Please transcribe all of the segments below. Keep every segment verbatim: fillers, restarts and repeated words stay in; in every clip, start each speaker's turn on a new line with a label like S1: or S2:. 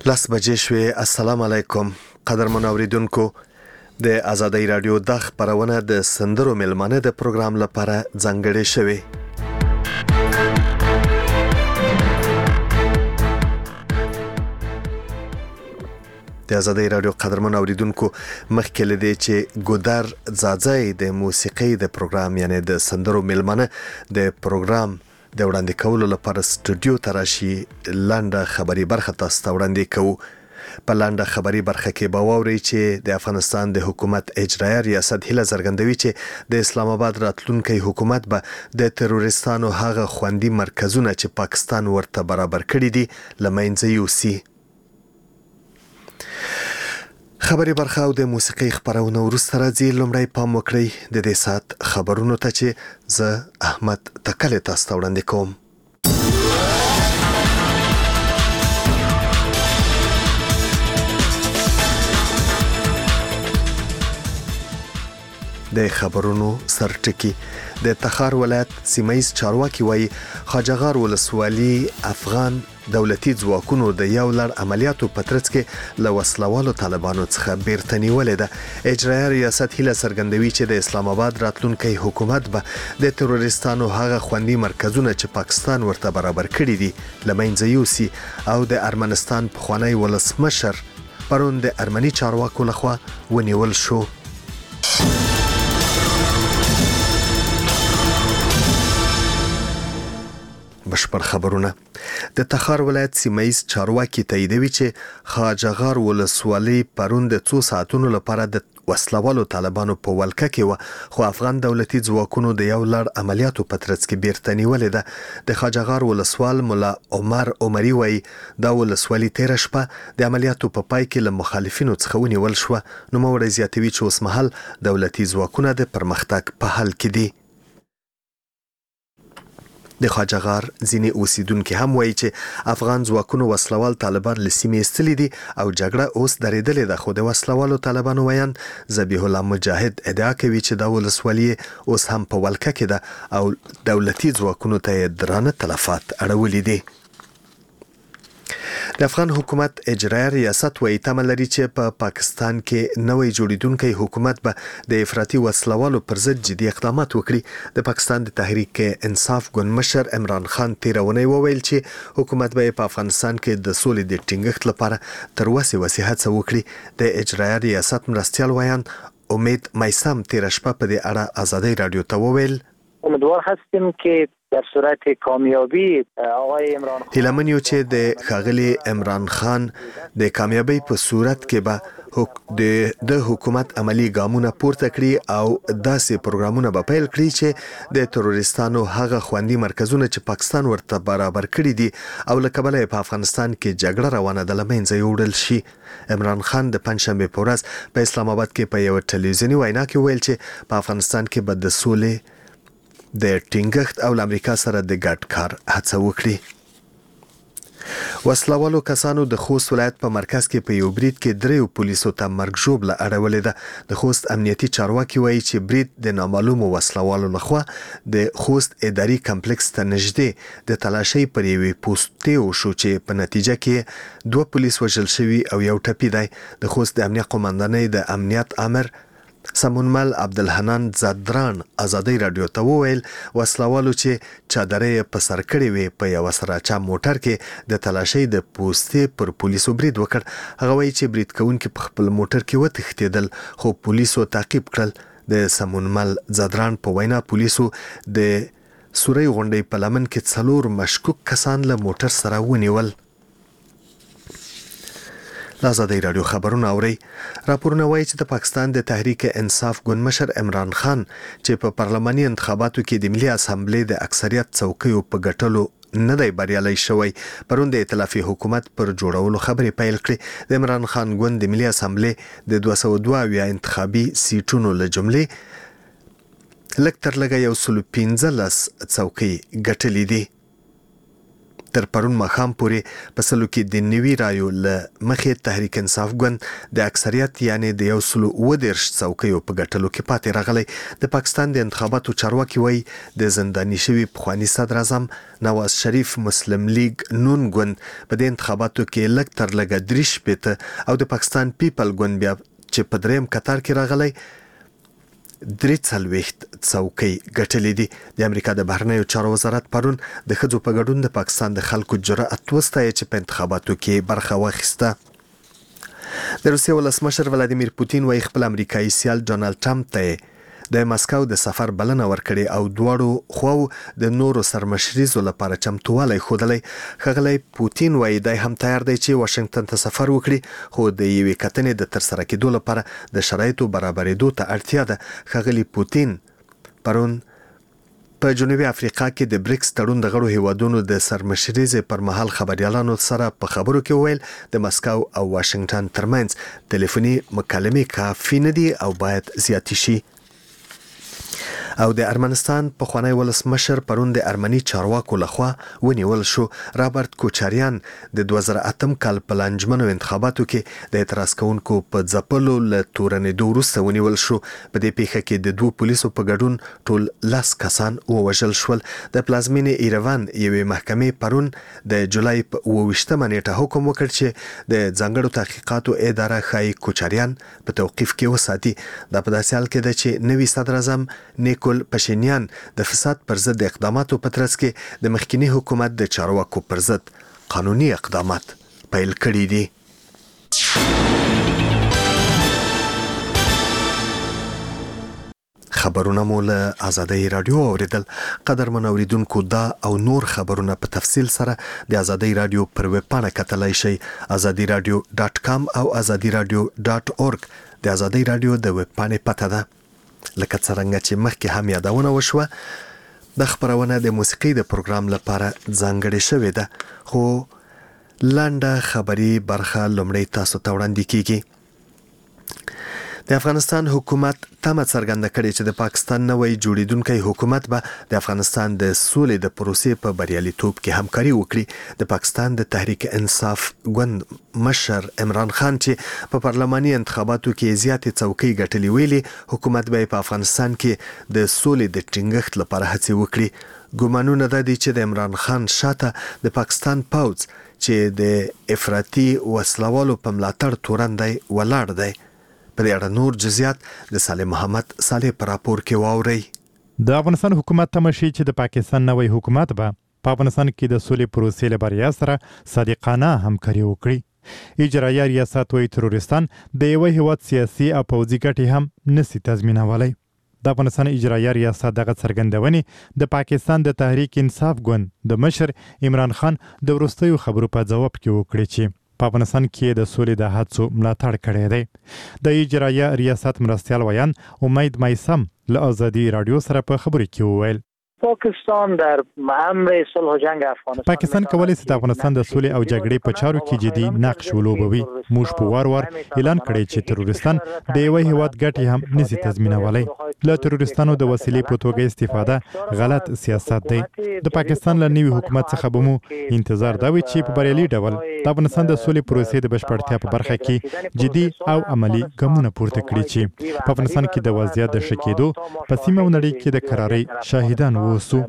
S1: لاس بجې شوې. السلام علیکم قدرمن اوریدونکو. د آزادۍ رادیو د خبرونه د سندرو ملمانه د پروګرام لپاره ځانګړې شوې. د آزادۍ رادیو قدرمن اوریدونکو مخکې لدی چې ګودر زاځي د موسیقي د پروګرام یعنی د سندرو ملمانه د پروګرام د وړاندې کولو لپاره سټوډیو ته راشي، لنډه خبري برخه تاسو ته وړاندې کوو. په لنډه خبري برخه کې به واورئ چې د افغانستان د حکومت اجرایي ریاست هیله څرګندوي چې د اسلام آباد راتلونکي حکومت به د تروریستانو هغه خوندي مرکزونه چې پاکستان ورته برابر کړی دي له منځه یوسي. خبري برخه او د موسیقي خبرونه وروسته راځي. لومړی پام وکړئ د دې ساعت خبرونو ته چې زه احمد تکل تاسو ته وړاندې کوم. د خبرونو سرټکی د تخار ولایت سیمایي چارواکي وایي خواجهغار ولسوالي افغان دولتي ځواکونو د یو لړ عملیاتو په ترڅ کې له وسلوالو طالبانو څخه بیرته نیولې ده. اجرایي ریاست هیله څرګندوي چې د اسلام آباد راتلونکي حکومت به د تروریستانو هغه خوندي مرکزونه چې پاکستان ورته برابر کړی دي له منځه یوسي او د ارمنستان پخوانی ولسمشر پرون د ارمني چارواکو لخوا ونیول شو. بشپړ خبرونه. د تخار ولایت سیمایي چارواکي تاییدوي چې خواجهغار ولسوالي پرون د څو ساعتونو لپاره د وسلوالو طالبانو په ولکه کې و، خو افغان دولتي ځواکونو د یو لړ عملیاتو په ترڅ کې بیرته نیولې ده. د خواجهغار ولسوال مولا عمر عمري وایي دا ولسوالي تیر شپه د عملیاتو په پای کې له مخالفینو څخه ونیول شو. نوموړی زیاتوي چې اوس مهال دولتي ځواکونه د پرمختګ په حال کې دي. د خواجهغار ځینې اوسیدونکو هم وایي چې افغان ځواکونو وسلوال طالبان له سیمې ایستلي دي او جګړه اوس درېدلې ده، خو د وسلوالو طالبانو ویان ذبیح الله مجاهد ادعا کوي چې دا ولسوالي اوس هم په ولکه کې ده او دولتي ځواکونو ته یې درانه تلفات اړولي دي. د افغان حکومت اجرایي ریاست وایي تمه لري چې په پا پاکستان کې نوې جوړیدونکي حکومت به د افراطي وسلوالو پر ضد جدي اقدامات وکړي. د پاکستان د تحریک انصاف ګوند مشر عمران خان تیر اونۍ وویل چې حکومت به په افغانستان کې د سولې د ټینګښت لپاره تر وسې وسې هڅه وکړي. د اجرایي ریاست مرستیال ویان امید میسم تیر شپه په دې اړه آزادۍ رادیو ته وویل
S2: امیدوار هستیم که در صورت کامیابی آقای عمران خان
S1: هیله من یو چې د ښاغلي عمران خان د کامیابی په صورت کې به د د حکومت عملی ګامونه پورته کړي او داسې پروګرامونه به پیل کړي چې د تروریستانو هغه خوندي مرکزونه چې پاکستان ورته برابر کړي دي او له کبله په افغانستان کې جګړه روانه ده له منځه یوړل شي. عمران خان د پنځشنبه په ورځ په اسلام آباد کې په یو ټلویزیونی وینا کې ویل چې په افغانستان کې به د سولې د ټینګښت او امریکا سره د ګډ کار هڅه وکړي. وسلوالو کسانو د خوست ولایت په مرکز کې په یو برید کې دریو پولیسو ته مرګ ژوبله اړولې ده. د خوست امنیتي چارواکي وایي چې برید د نامعلومو وسلوالو لخوا د خوست اداري کمپلیکس ته نږدې د تلاشۍ پر یوې پوستې وشو چې په نتیجه کې دوه پولیس وژل شوي او یو ټپي دی. د خوست د امنیت قومندانۍ د امنیت امر سمونمل عبدالحنان زدران آزادۍ رادیو ته وویل وسلوالو چې چادرې په سر کړې وي په یو سراچا موټر کې د تلاشۍ د پوستې پر پولیسو برید وکړ. هغه وایي چې برید کوونکي په خپل موټر کې وتښتېدل خو پولیسو تعقیب کړل. د سمونمل زدران په وینا پولیسو د سوري غونډۍ په لمن کې څلور مشکوک کسان له موټر سره ونیول. آزادۍ رادیو خبرونه اوري. راپورونه وایي چې د پاکستان د تحریک انصاف ګوند مشر عمران خان چې په پارلماني انتخاباتو کې د ملي اسامبلې د اکثریت څوکیو په ګټلو نه دی بریالی شوی، پرون د ائتلافي حکومت پر جوړولو خبرې پیل کړې. د عمران خان ګوند د ملي اسامبلې د دوه سوه دوه اویا انتخابي سیټونو له جملې لږ تر لږه یو سلو پنځلس څوکۍ ګټلې دي. تر پرون ماښام پورې په سلو کې د نوي رایو له مخې تحریک انصاف ګوند د اکثریت یعنی د یو سلو اووه دېرش څوکیو په ګټلو کې پاتې راغلی. د پاکستان د انتخاباتو چارواکي وایي د زنداني شوي پخواني صدر اعظم نواز شریف مسلم لیگ نون ګوند په دې انتخاباتو کې لږ تر لږه درې شپېته او د پاکستان پیپل ګوند بیا چې په دریم قطار کې راغلی درې څلوېښت څوکۍ ګټلې دي. د امریکا د بهرنیو چارو وزارت پرون د ښځو په ګډون د پاکستان د خلکو جرأت وستایه چې په انتخاباتو کې برخه واخیسته. د روسیې ولسمشر ولادیمیر پوتین وایي خپل امریکایي سیال ډونالډ ټرمپ ته د مسکو د سفر بلنه ورکړې او دواړو خواو د نورو سرمشریزو لپاره چمتووالی ښودلی. ښاغلی پوتین وایي دی هم تیار دی چې واشنګټن ته سفر وکړي، خو د یوې کتنې د ترسره کېدو لپاره د شرایطو برابرېدو ته اړتیا ده. ښاغلی پوتین پرون په جنوبي افریقا کې د بریکس تړون د غړو هیوادونو د سرمشریزې پر مهال خبريالانو سره په خبرو کې وویل د مسکو او واشنګټن ترمنځ ټلیفوني مکالمې کافي نه دي او باید زیاتې شي. او د ارمنستان پخوانی ولسمشر پرون د ارمني چارواکو لخوا ونیول شو. رابرټ کوچاریان د دوه زره اتم کال په لانجمنو انتخاباتو کې د اعتراض کوونکو په ځپلو له تورنېدو وروسته ونیول شو. په دې پیښه کې د دوو پولیسو په ګډون ټول لس کسان ووژل شول. د پلازمینې ایروان یوې محکمې پرون د جولای په اووه ویشتمه نیټه حکم وکړ چې د ځانګړو تحقیقاتو اداره ښایي کوچاریان په توقیف کې وساتي. دا په داسې حال کې ده چې نوي صدر اعظم نیکول پشینیان د فساد پر ضد اقداماتو په ترڅ کې د مخکینی حکومت د چارواکو پر ضد قانوني اقدامات پیل کړي دي. خبرونه مو له آزادۍ رادیو اوریدل. قدرمن اوریدونکو دا او نور خبرونه په تفصیل سره د آزادۍ رادیو پر ویب پاڼه کتلای شئ آزادي رادیو ډاټ کام او آزادي رادیو ډاټ اورګ. د آزادۍ رادیو د ویب پاڼې پته ده. لکه څرنګه چې مخکې هم یادونه وشوه د خبرونه د موسیقي د پروګرام لپاره ځانګړې شوې ده، خو لنډه خبري برخه لومړی تاسو ته وړاندې کیږي. د افغانستان حکومت تمه څرګنده کړې چې د پاکستان نوی جوړیدونکی حکومت به د افغانستان د سولې د پروسې په بریالیتوب کې همکاري وکړي. د پاکستان د تحریک انصاف ګوند مشر عمران خان چې په پارلماني انتخاباتو کې زیاتې څوکۍ ګټلې ویلي، حکومت به په افغانستان کې د سولې د ټینګښت لپاره هڅې وکړي. ګومانونه دا دي چې د عمران خان شاته د پاکستان پوځ چې د افراطي وسلوالو په ملاتړ تورن دی ولاړ دی. په دې اړه نور جزئیات د صالح محمد صالح پر راپور کې واورئ.
S3: د افغانستان حکومت تمه شي چې د پاکستان نوی حکومت به په افغانستان کې د سولې پروسې له بریا سره صادقانه همکاري وکړي. اجرایه ریاست وایي تروریستان د یو هیواد سیاسي او پوځي ګټې هم نشي تضمینولی. د افغانستان اجرایه ریاست دغه څرګندونې د پاکستان د تحریک انصاف ګوند د مشر عمران خان د وروستیو خبرو په ځواب کې وکړي چې په افغانستان کې د سولې د هڅو ملاتړ کړی دی. د اجرایه ریاست مرستیال ویان امید مایسم له آزادي رادیو سره په خبرو کې وویل
S2: پاکستان در امر صلح و جنگ افغانستان
S3: پاکستان کولی شي د افغانستان د سولې او جګړې په چارو کې جدي نقش ولوبوي. موږ په وار وار اعلان کړی چې تروریستان د یو هیواد ګټې هم نشي تضمینولی. له تروریستانو د وسیلې په توګه استفاده غلط سیاست دی. د پاکستان له نوي حکومت څخه به مو انتظار دا وي چې په بریالي ډول د افغانستان د سولې پروسې د بشپړتیا په برخه کې جدي او عملی ګامونه پورته کړي چې په افغانستان کې د وضعیت د ښه کېدو په سیمه او نړۍ کې د قرارۍ شاهدان ووسو.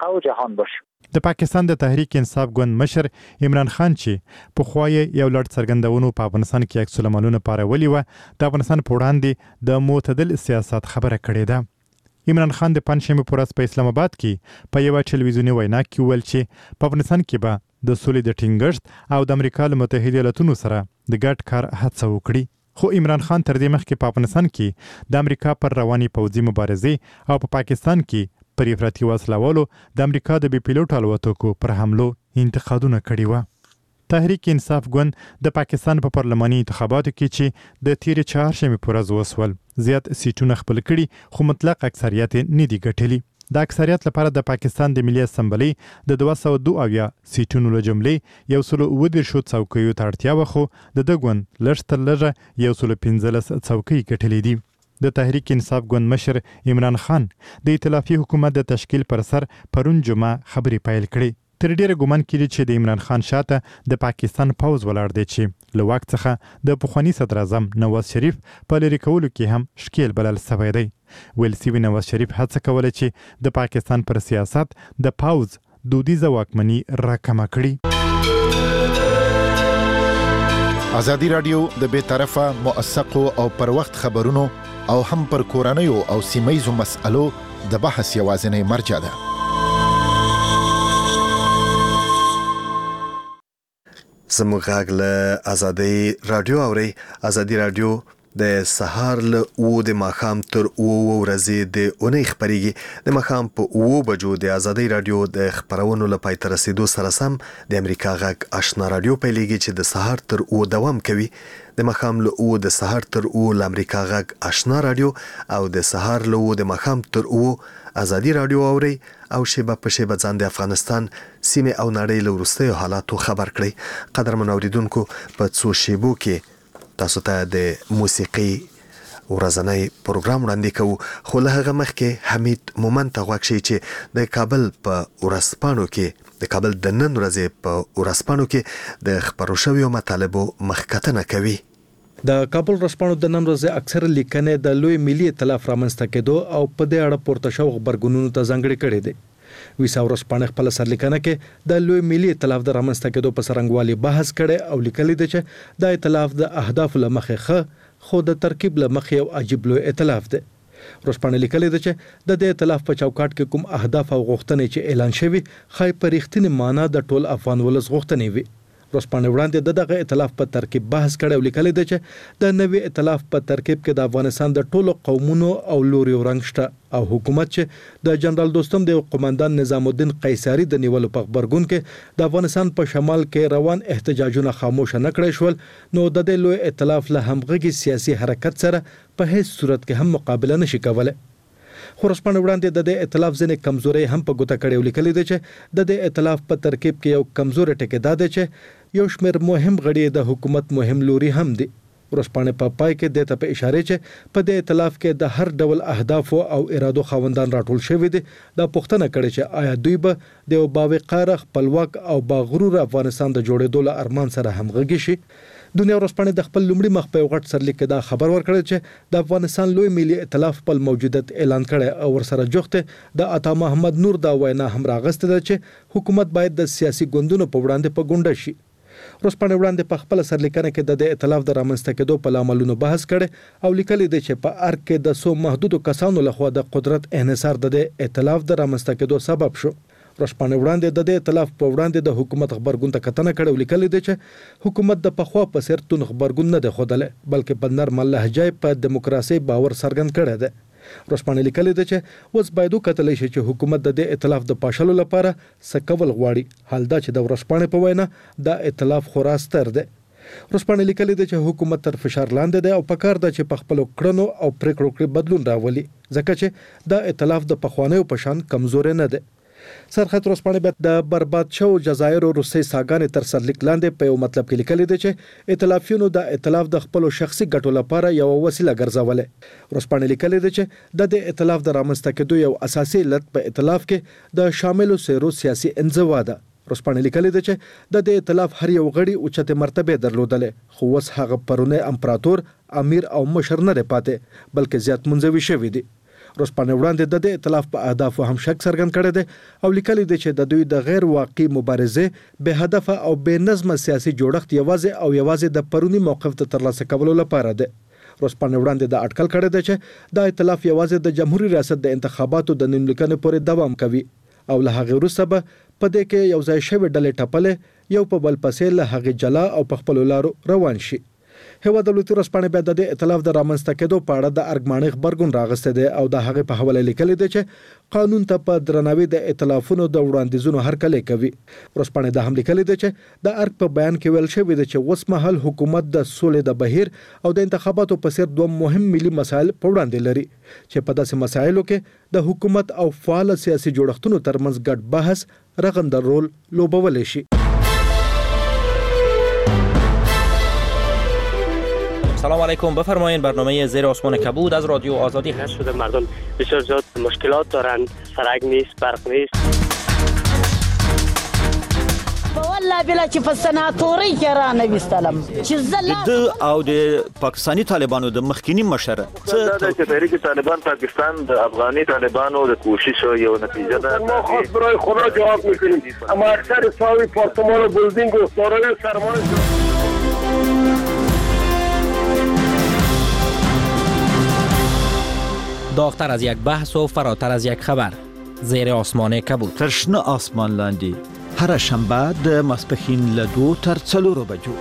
S3: د پاکستان د تحریک انصاف ګوند مشر عمران خان چې پخوا یې یو لړ څرګندونو په افغانستان کې عکس العملونه پارولي وه، د افغانستان په وړاندې د معتدل سیاست خبره کړې ده. عمران خان د پنجشنبې په ورځ په اسلام آباد کې په یوه ټلویزیوني وینا کې وویل چې په افغانستان کې به د سولې د ټینګښت او د امریکا له متحده ایالتونو سره د ګډ کار هڅه وکړي. خو عمران خان تر دې مخکې په افغانستان کې د امریکا پر رواني پوځي مبارزې او په پاکستان کې پر افراطي وسلوالو د امریکا د بي پیلوټ الوتکو پر حملو انتقادونه کړي وه. تحریک انصاف ګوند د پاکستان په پارلماني انتخاباتو کې چې د تیرې چهارشنبې په ورځ وسول زیات سیټونه خپل کړي، خو مطلق اکثریت یې نه دي ګټلي. د اکثریت لپاره د پاکستان د ملي اسمبلۍ د دوه سوه دوه اویا سیټونو له جملې یو سلو اووه دېرشو څوکیو ته اړتیا وه، خو د ده ګوند لږ تر لږه یو سلو پنځلس څوکۍ ګټلې دي. د تحریک انصاف ګوند مشر عمران خان د ائتلافي حکومت د تشکیل پر سر پرون جمعه خبرې پیل کړې. تر ډیره ګومان کړي چې د عمران خان شاته د پاکستان پوز ولاړ دی چې له واک څخه د پخوانی صدر اعظم نواز شریف په لری کولو کې هم شکیل بلل سوی دی. ویل سوي نواز شریف هڅه کوله چې د پاکستان پر سیاست د پوز دودیزه واکمني راکمه کړي.
S4: ازادي رادیو د بې طرفه موثقو او پر وخت خبرونو او هم پر کورنیو او سیمایزو مسألو د بحث یوازینی مرجع ده.
S1: زموږ غږ له ازادي رادیو اوري. ازادي رادیو د سهار له او د ماخام تر او ورځې د اونۍ خبريږي. د ماخام په او بجو د ازادي رادیو د خبرونو لپاره تر رسیدو سره سم د امریکا غږ آشنا رادیو پیلېږي چې د سهار تر او دوام کوي. د ماخام له او د سهار تر او د امریکا غږ آشنا رادیو او د سهار له او د ماخام تر او ازادي رادیو اوري او شیبه په شیبه ځان د افغانستان سیمه او نړۍ له وروستیو حالاتو خبر کړي. قدرمن اوریدونکو په څو شیبو کې تاسو ته د موسیقي ورځنی پروګرام وړاندې کوو، خو له هغه مخکې حمید مومند ته غواړم چې د کابل په ورځپاڼو کې د کابل د نن ورځې په ورځپاڼو کې د خبرو شویو مطالبو مخکتنه کوي.
S5: د کابل ورځپاڼو د نن ورځې اکثر لیکنې د لوی ملي ائتلاف رامنځته کېدو او په دې اړه پورته شوو خبرګونونو ته ځانګړې کړې دي. ویسا ورځپاڼه خپل سرلیکنه کې د لوی ملي ائتلاف د رامنځته کېدو په سرنګوالي بحث کړي او لیکلي دي چې د ائتلاف د اهداف لمخې خه خو د ترکیب لمخې یو عجیب لوی ائتلاف دی. ورځپاڼه لیکلي دي چې د دې ائتلاف په چوکاټ کې کوم اهداف او غوښتنې چې اعلان شوي خای په رښتینې معنی د ټول افغان ولس غوښتنې وي. ورځپاڼه وړاندې د دغه ائتلاف په ترکیب بحث کړي او لیکلي دي چې د نوي ائتلاف په ترکیب کې د افغانستان د ټولو قومونو او لوري رنګ شته او حکومت چې د جنرال دوستم د قومندان نظام الدین قیصری د نیولو په خبرګون کې د افغانستان په شمال کې روان احتجاجونه خاموش نه کړی شول، نو د دې لوی ائتلاف له همغږي سیاسي حرکت سره په هیڅ صورت کې هم مقابله نشي کولای. خو ورځپاڼه وړاندې د دې ائتلاف ځینې کمزوري هم په ګوته کړي او لیکلي دي چې د دې ائتلاف په ترکیب کې یو کمزوري ټکی دا دی چې یو شمېر مهم غړي د حکومت مهم لوري هم دي. ورځپاڼه په پای کې د ته په اشاره چې په دې ائتلاف کې د هر ډول اهداف او ارادو خاوندان راټول شوی دي. دا پوښتنه کړي چې آیا دوی به د باوقار خپلواک او باغرور افغانستان د جوړېدو له ارمان سره همغږي شي. دنیا ورځپاڼه د خپل لومړي مخ په غټ سرلیک کې دا خبر ورکړی چې د افغانستان لوی ملي ائتلاف خپل موجودیت اعلان کړي او ورسره جوخته د عطا محمد نور دا وینا هم راغسته ده چې حکومت باید د سیاسي ګوندونو په وړاندې په ګونډه شي. ورځپاڼه وړاندې په خپل سرلیکنه کې د دې ائتلاف د رامنځته کېدو په لاملونو بحث کړي او لیکلي دي چې په ارګ کې د سو محدودو کسانو لخوا د قدرت انحصار د دې ائتلاف د رامنځته کېدو سبب شو. ورځپاڼه وړاندې د دې ائتلاف په وړاندې د حکومت خبرګون ته کتنه کړې او لیکلي دي چې حکومت د پخوا په څیر تون خبرګون نه دی ښودلی، بلکې په نرمه لهجه په دیموکراسي باور څرګند کړی دی. ورځپاڼه لیکلي دي چې اوس باید وکتلی شي چې حکومت د دې ائتلاف د پاشلو لپاره څه کول غواړي، حال دا چې د ورځپاڼې په وینا د ائتلاف خورا ستر دی. ورځپاڼه لیکلي دي چې حکومت تر فشار لاندې دی او پکار ده چې په خپلو کړنو او پریکړو کې بدلون راولي، ځکه چې د ائتلاف د پخوانیو په شان کمزوري نه دی. سرخط ورځپاڼه د برباد شو جزایر او روسي ساګانې تر سرلیک لاندې په یو مطلب کې لیکلي دي چې ائتلافیونو د ائتلاف د خپل شخصي ګټو لپاره یو وسیله ګرځولې. ورځپاڼه لیکلي دي چې د دې ائتلاف د رامنځته کېدو یو اساسي علت په ائتلاف کې د شاملو سیرو سیاسي انزوا ده. ورځپاڼه لیکلي دي چې د دې ائتلاف هر یو غړي اوچته مرتبه درلودلې، خو اوس هغه پرونه امپراتور، امیر او مشر نه پاتې، بلکې زیات منځوي شوی دي. ورځپاڼه وړاندې د دې ائتلاف په اهدافو هم شک څرګند کړی دی او لیکلي دي چې د دوی د غیر واقعي مبارزې بې هدفه او بې نظمه سیاسي جوړښت یوازې او یوازې د پرونی موقف ته ترلاسه کولو لپاره دی. ورځپاڼه وړاندې د اټکل کړی دی چې د ائتلاف یوازې د جمهوریت ریاست د انتخاباتو د نیملیکنې پورې دوام کوي او له هغې وروسته به په دې کې یو ځای شوې ډلې ټپلې یو په بل پسې له هغې جلا او په خپلو لارو روان شي. هیواد دولتي ورځپاڼه بیا د دې ائتلاف د رامنځته کېدو په اړه د ارګمانۍ خبرګون راغسته دی او د هغې په حواله لیکلي دی چې قانون ته په درناوي د ائتلافونو د وړاندیزونو هرکلی کوي. ورځپاڼه دا هم لیکلي دی چې د ارګ په بیان کې ویل شوی دی چې اوس مهال حکومت د سولې د بهیر او د انتخاباتو په څیر دوه مهم ملي مسایل په وړاندې لري چې په داسې مسایلو کې د حکومت او فعال سیاسي جوړښتونو ترمنځ ګډ بحث رغنده رول لوبولی شي.
S6: سلام علیکم، بفرمایید. برنامه زیر آسمان کبود از رادیو آزادی
S7: هست. شده مردم بسیار زیاد مشکلات دارند، سرک نیست، برق نیست. والله بلا چې په سناتوري کې را نه وستلم چې زلا
S8: د او د پاکستاني طالبانو د مخکینی مشر
S9: څه د تحریک طالبان پاکستان د افغاني طالبانو د کوشش یو نتیجه ده.
S10: ما خاص برای خدا جواب میکنیم اما اکثر ساوی پارتمان بلدینگ و سارای سرمایه
S6: داغتر از یک بحث و فراتر از یک خبر. زیر آسمان کبود.
S8: ترشنه آسمان لاندی. هر شنبه د ماسپښین له دو تر څلورو بجو.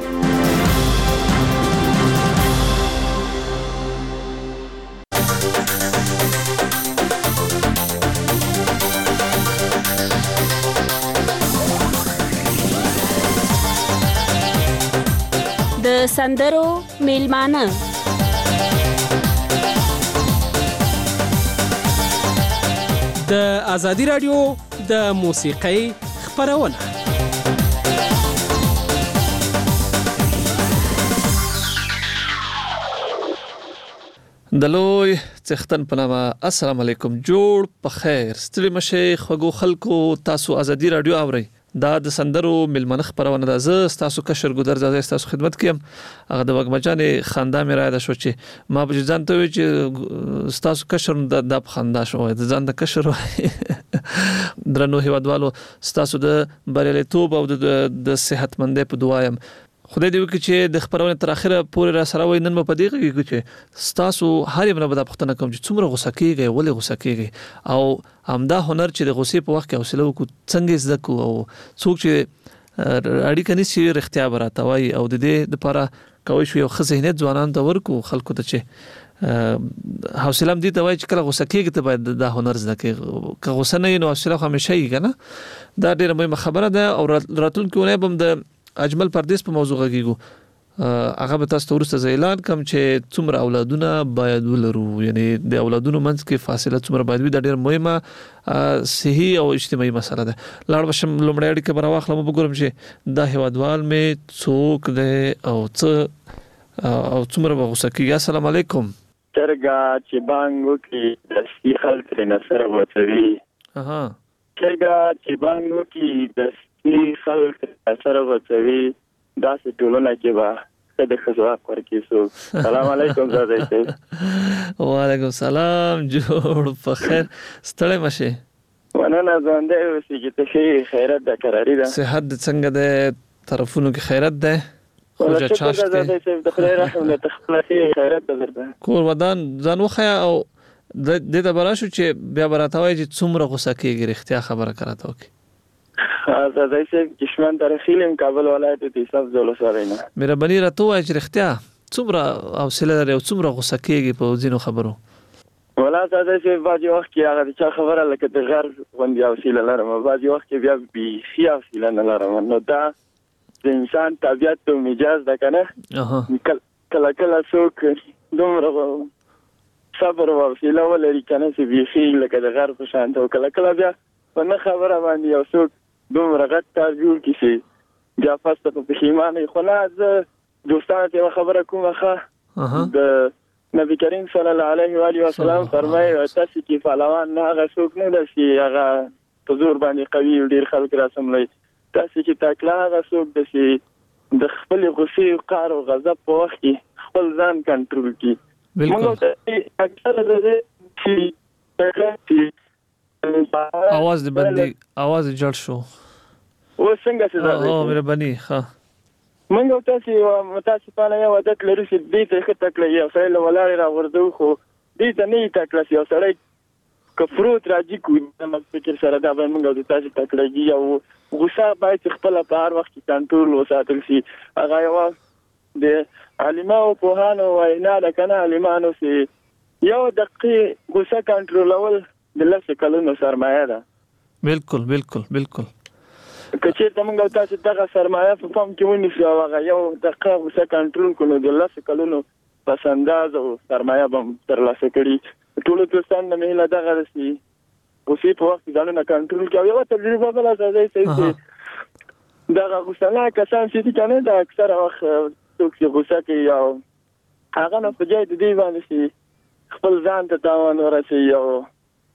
S11: د سندرو میلمانه
S12: د آزادی رادیو د موسیقۍ خبرونه د لوی څښتن په نامه السلام علیکم جوړ په خیر ستړي مشه خوګو خلکو تاسو آزادی رادیو اورئ دا د سندرو ملمنخ خبرونه ده زه تاسو کشر ګودر زاده تاسو خدمت کوم هغه د وګمجان خندا مې را ده شو چې ما به ځان ته وی چې تاسو کشر د د خندا شو د ځان د کشر درنو هیوادوالو تاسو د بریالیتوب او د صحتمندۍ په دعایم خدای دې وکړي چې د خبرونه تر اخره پورې را سره وای نن په دې کې چې تاسو هر یو نه به پښتنه کوم چې څومره غوسه کیږي ولې غوسه کیږي او همدا هنر چې د غوسې په وخت کې حوصله وکړو څنګه زده کو او څوک چې اړیکه نشي رښتیا براته وای او د دې لپاره کوي شو یو خزینه ځوانان ته ورکو خلکو ته چې حوصله دې ته وای چې کله غوسه کیږي ته باید د هنر زده کې که غوسه نه نو حوصله همیشه یې کنه دا ډیره مهمه خبره ده او راتلونکي ونه بم د اجمل پردیس په موضوع غږیږو هغه به تاسو ورسته اعلان کوم چې څومره اولادونه باید ولرو یعنی د اولادونو منځ کې فاصله څومره باید وي دا ډېر مهمه صحي او اجتماعي مسله ده لاړ بشم لومړی اړیکه به راواخلم وګورم چې دا هیوادوال مې څوک دی او څه او څومره به غوسه کېږي. السلام علیکم.
S13: چرګه چې بانګ وکړي دستي خلک ترې سره وڅوي
S12: اها
S13: چرګه چې بانګ وکړي دستي خلک سره وڅوي داسې ټولنه کې به د خزواک ورکی سو. سلام علیکم زاده صاحب.
S12: وعلیکم سلام جوړ په خیر ستړی مشه
S13: وننه ځانده اوسې چې ته خیرت د قراری ده
S12: صحت څنګه ده طرفونو کې خیرت ده خوجا چاشته
S13: زاده صاحب د خدای رحم له تخلصي خیرت درته
S12: کور ودان ځان وخیا او د دې د براشو چې بیا براتوي چې څومره غوسه کېږي رښتیا خبره کراته وکي
S13: زاده صاحب کشمن درخیلم کابل ولایت د صف زولو سره نه
S12: مهرباني راته وای چې رښتیا څومره حوصله لري او څومره غوسه کېږي په ځینو خبرو
S13: ولا زاده صاحب باجی وخت کې هغه چې خبره لکه د غر غونډي حوصله لرم باجی وخت کې بیا به خي حوصله نه لرم نو دا د انسان طبيعت او مزاج ده کنه
S12: اها
S13: کله کله څوک دومره صبر او حوصله ولري کنه چې به خي لکه د غر په شان ته کله کله بیا په نه خبره باندې یو څوک دومره غټ کار جوړ کړي بیا فاسته په پښیمانه خو نه زه دوستانو ته خبره کوم ښه د نبی کریم صلی الله علیه و آله وسلم فرمایي تاسو کې فالوان نه هغه څوک نه ده چې هغه په زور باندې قوي ډیر خلک راسملي تاسو چې تکلا هغه څوک ده چې د خپل غصې قهر او غضب په وخت کې خپل ځان کنټرول کړي
S12: بالکل
S13: اکثر د دې
S12: आवाज دې بندي आवाज جړ شو
S13: و څنګه څه ده
S12: او مهرباني ها
S13: منګو تاسو متاسفانه یو عادت لري چې دې ته خطه کړی یو فعل ولاړ را وردو خو دې ته نه تکړه یو سړی کفروت راځي کو د فکر سره دا به منګو تاسو تکړه یو غوسه باید خپل په هر وخت کنټرول وساتل شي هغه یو د علماء په هانو وینا د کنه علمانو سي یو دقیق غوسه کنټرولول د لاسه کلونو سرمایه ده.
S12: بالکل بالکل بالکل
S13: کچې ته موږ تاسو دغه سرمایه په پام کې ونیسو هغه یو دقیقه غوسه کنټرول کړو د لاسه کلونو پس انداز او سرمایه به ترلاسه کړي ټول دوستان نه مهله دغه رسي غوسې په وخت ځانونه کنټرول کوي یو تجربه بل ځای چې دغه غوسه نه کسان چې کنه دا اکثر وخت څوک چې غوسه کوي او هغه نه په ځای د دې باندې خپل ځان ته تاوان ورسي او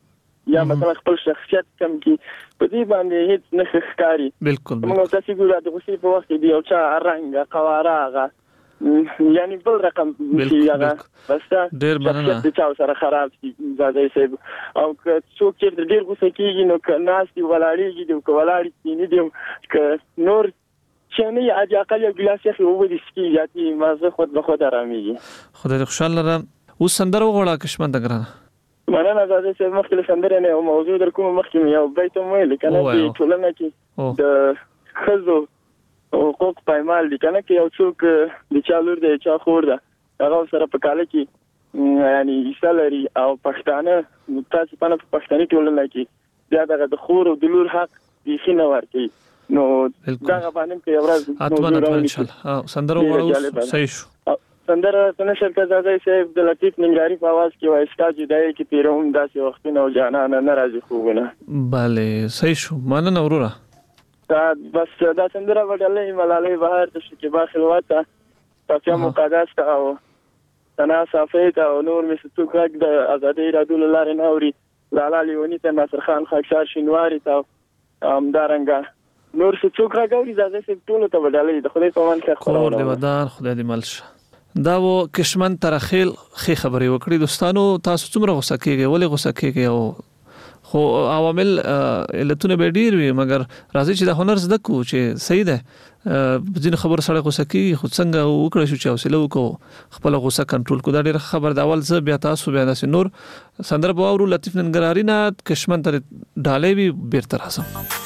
S13: یا مثلا خپل شخصیت کم کی په دې باندې هیڅ نه ښکاری.
S12: بالکل
S13: موږ تاسو ګورئ د غوسې په وخت کې دی او چا رنګ قواره یعنی بل رقم شي هغه بس
S12: ډیر مننه
S13: چې چا سره خراب شي زاده صاحب او که څوک چې ډیر غوسه کیږي نو که ناس دی ولاړیږي دی که ولاړی نه دی که نور چې نه یا د اقل یو ګلاس یې وو دي سکی یاتي مازه خود به خود آراميږي.
S12: خدای دې خوشاله لره. اوس سندره وغواړه کشمن دګرانه.
S13: مننه زاده صاحب مخکې سندره نه او موضوع در کوم مخکې یو بیت مو ویل کنه چې ټولنه کې د خزو حقوق پایمال دي کنه کې یو څوک د چا لور دی چا خور ده هغه سره په کاله کې یعنی ایسالري او پښتانه تاسو په پښتني ټولنه کې بیا دغه د خور او د لور حق دي خینه ورکي نو دا باندې کې ورځ
S12: اتمنه په ان شاء الله سندرو وړو صحیح شو.
S13: سندره څنګه شرکت زاده صاحب د لطیف ننګاری په आवाज کې وایي ستا جدای کې پیروم داسې وختونه او جانانه ناراضي خوونه.
S12: bale صحیح شو مننه وروره.
S13: دا بس دا سندره وړلې ملالې بهر د شکیبا خلوته تاسو مقدس او تنا صافیت او نور مستو کاک د ازادي رادول لاره نوري لالا لیونی ته ناصر خان خاکسار شینواری ته ام دارنګا نور څه څوک راګوري زاده سي ټول ته وړلې د خدای په مان کې
S12: خور دی ودان خدای دې ملشه. دا و کشمن ترخیل خې خبرې وکړي دوستانو تاسو څومره غوسه کیږئ ولې غوسه کیږئ او خو عوامل علتونه به ډیر وي مګر راځي چې د هنر زده کو چې صحیح ده ځین خبر سره غوسه کی خو څنګه وکړو چې حوصله وکړو خپل غوسه کنټرول کو دا ډیر خبر د اول ز بیا تاسو بیا د نور سندره باور لطیف ننګراری نه کشمن تر ډالې وی بیرته راځم.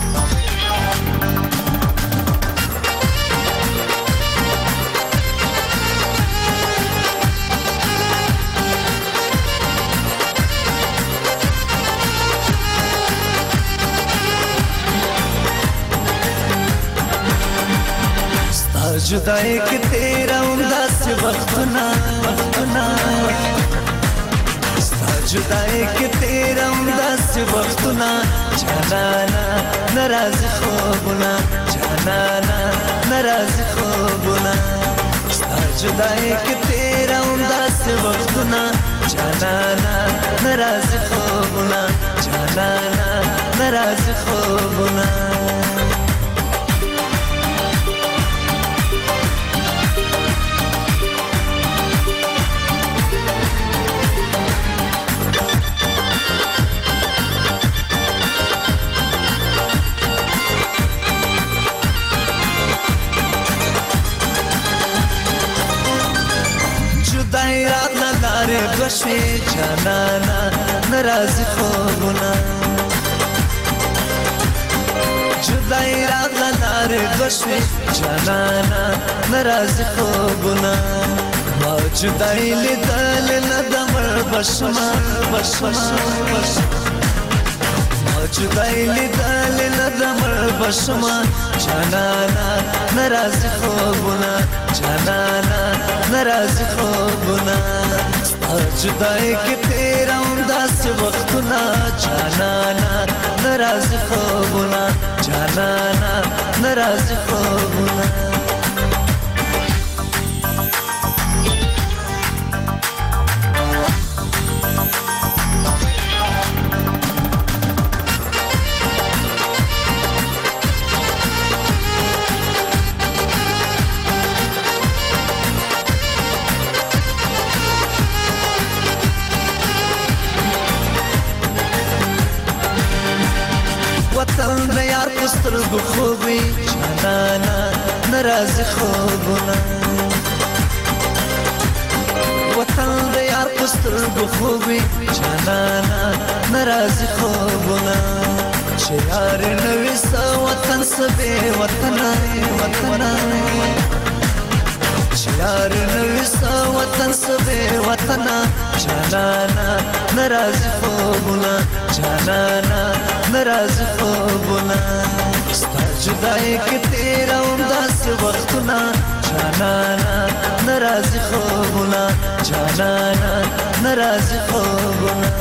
S14: जुदाई के तेरा उदास वक्तना वक्तना जुदाई के तेरा उदास वक्तना जानाना नाराज خوبنا जानाना नाराज خوبنا जुदाई के तेरा उदास वक्तना जानाना नाराज خوبنا जानाना नाराज خوبنا. بشوی جانانا ناراضی خوبنا جدائی رات لنار بشوی جانانا ناراضی خوبنا ما جدائی لیدل ندمر بشما بشما ما جدائی لیدل ندمر بشما جانانا ناراضی خوبنا جانانا ناراضی خوبنا जुदाई के तेरा उदास वक्तना जानाना नाराज خوبنا जानाना नाराज خوبنا. وطن د یار پسترګو خوبي جانانا ناراض خوبنا وطن د یار پسترګو خوبي جانانا ناراض خوبنا چې یار نوې سو وطن سبه وطن وطن چې یار نوې سو وطن سبه وطن جانانا ناراض خوبنا جانانا नाराज خوبنا ستا جدائی के तेरा उदास वक्तना जानाना नाराज خوبنا जानाना नाराज خوبنا.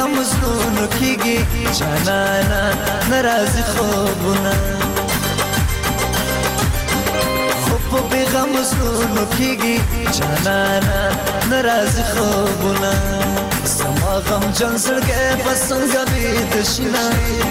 S14: غم زړونو کېږي جانانا ناراضي خوبونه خو په غم زړونو کېږي جانانا ناراضي خوبونه زما غم جن زړګی په څنګه بېد شينه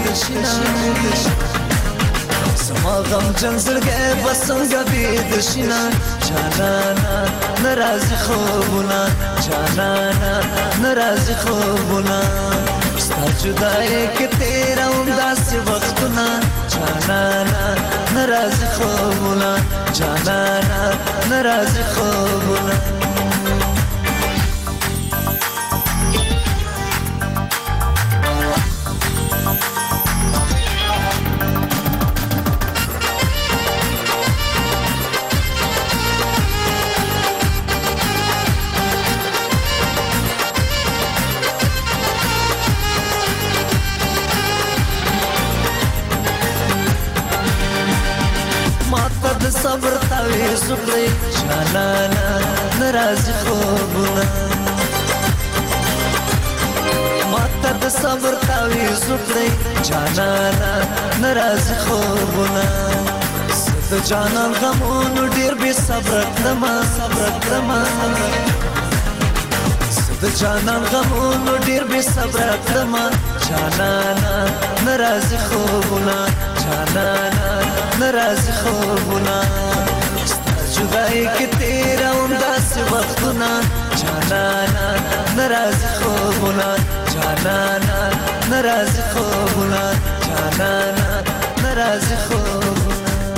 S14: زما غم جن زړګی په څنګه بېد شينه جانانا ناراضي خوبونه جانانا ناراضي خوبونه ستا جدایۍ کې تېروم داسې وختونه جانانا ناراضي خوبونه جانانا ناراضي خوبونه صبر تاوی زکړی جانانا ناراضي خوبونه ماته د صبر تاوی زکړی جانانا ناراضي خوبونه ست جانان غمونو ډیر به صبر کړم صبر کړم ست جانان غمونو ډیر به صبر کړم جانانا ناراضي خوبونه جانانا ناراضي خوبونه ستا جدایۍ کې تېروم داسې وختونه جانانا ناراضي خوبونه جانانا ناراضي خوبونه جانانا ناراضي خوبونه